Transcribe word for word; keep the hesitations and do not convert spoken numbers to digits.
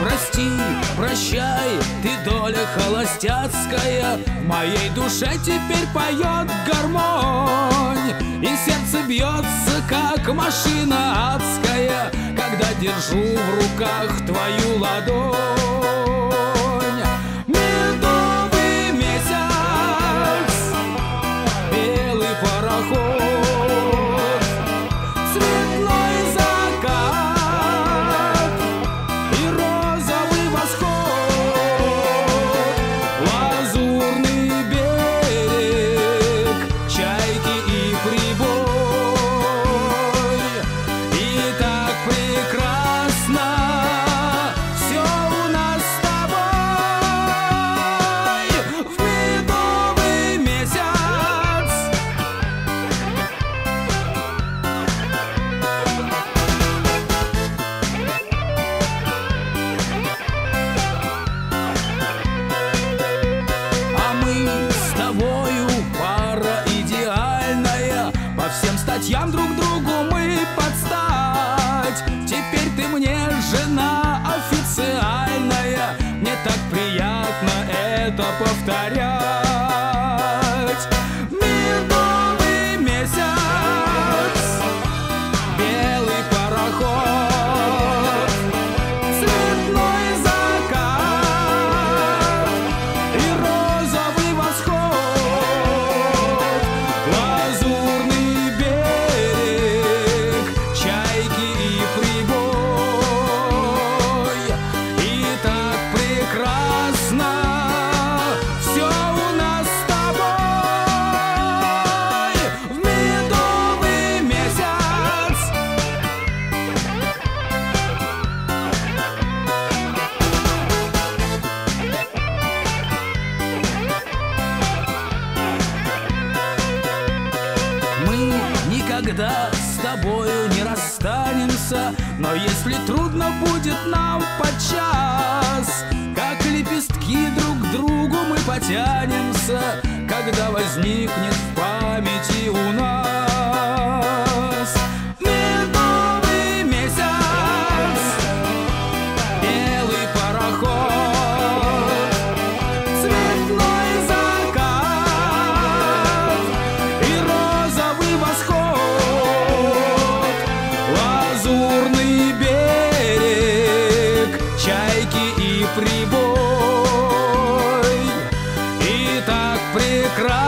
Прости, прощай, ты доля холостяцкая, в моей душе теперь поет гармонь, и сердце бьется, как машина адская, когда держу в руках твою ладонь. Медовый месяц, белый пароход, статьям друг другу мы подстать. Теперь ты мне жена официальная, мне так приятно это повторять. Медовый месяц, белый пароход, цветной закат и розовый восход, лазурный никогда с тобою не расстанемся, но если трудно будет нам подчас, как лепестки друг к другу мы потянемся, когда возникнет в памяти у нас медовый месяц, белый пароход, цветной закат и розовый восход, лазурный берег, чайки и прибой, и так прекрасно